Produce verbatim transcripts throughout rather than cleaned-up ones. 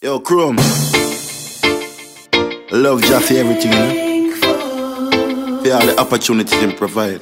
Yo, Chrome. Love Jah for everything, you know? For all the opportunities him provide.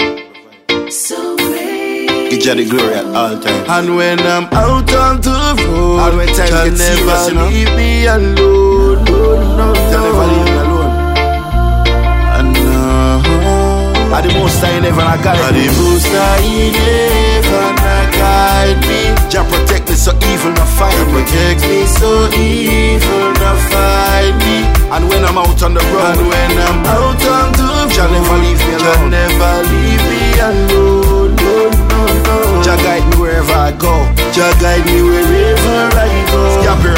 Give Jah the glory at all times. And when I'm out on the road, all when time Jah gets serious, you know? leave me alone. No, no, Jah never leave me alone. And uh, I the most I never I guide I the most I never guide me. Jah protect me so evil not find Jah me. protect me so evil not find me. And when I'm out on the road, And when I'm out on the road, Jah never leave me Jah alone. never leave me alone. No, no, no. Jah guide me wherever I go. Jah guide me wherever I go. Skip your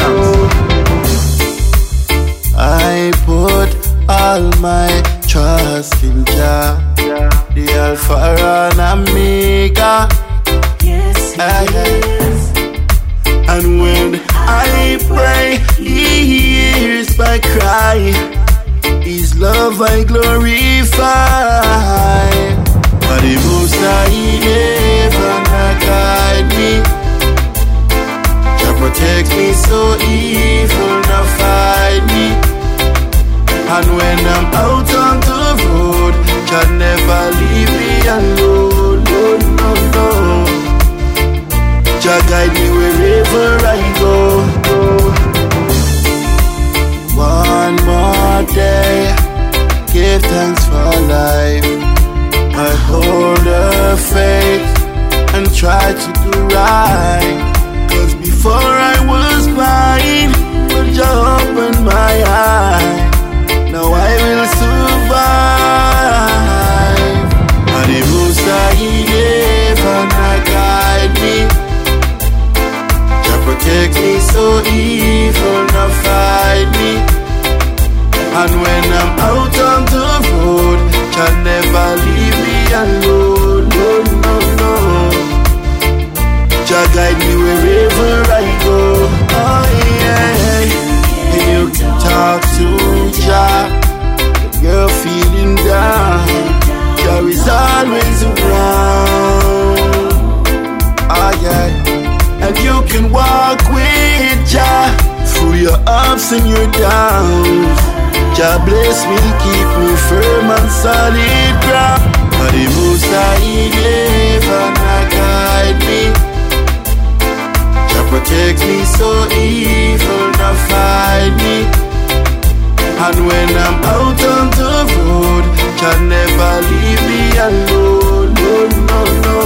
hands. I put all my trust in Jah, the Alpha and Omega. Yes, Ah, yes. And when I pray, He hears my cry. His love I glorify. But the most I never guide me. Jah protect me so evil not find me. And when I'm out on the road, Jah never leave me alone. No, no, no. Jah guide me wherever I go. One more day, give thanks for life. I hold the faith and try to do right. Cause before I was blind, but Jah opened my eye. Now I will survive. And the most I never guide me. Jah protect me so evil not find me. And when I'm out on the road, Jah never leave me alone. No, no, no. Jah guide me wherever I go. Oh yeah. And you can talk to Jah. Girl feeling down, Jah is always around. Oh yeah. And you can walk with Jah through your ups and your downs. Jah bless me, keep me firm and solid ground. But the most I never guide me. Jah protect me so evil not find me. And when I'm out on the road, Jah never leave me alone. No, no, no.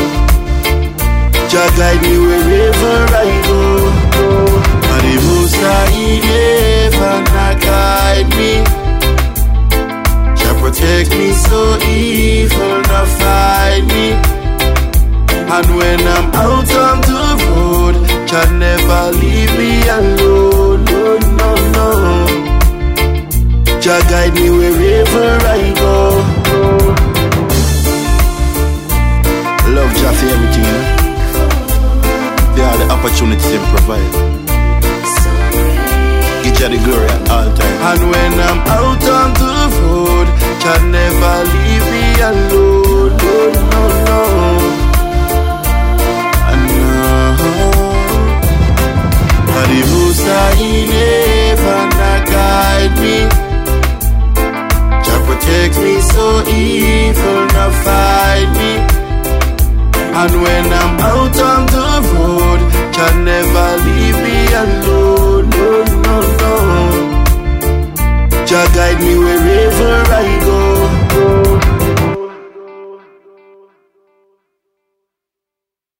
Jah guide me wherever I go. And the most I never guide me. Jah protect me so evil not find me. And when I'm out on the road, Jah never leave me alone. No, no, no. Jah guide me wherever I go. Love Jah for everything, you know? For all the opportunities him provide. Give Jah the glory at all times. And when I'm out on the road, Jah never leave me alone. No, no, no. And uh, and the most I never guide me. Jah protect me so evil not find me. And when I'm out on the road, Jah never leave me alone. No, no, no. Jah guide me wherever I go.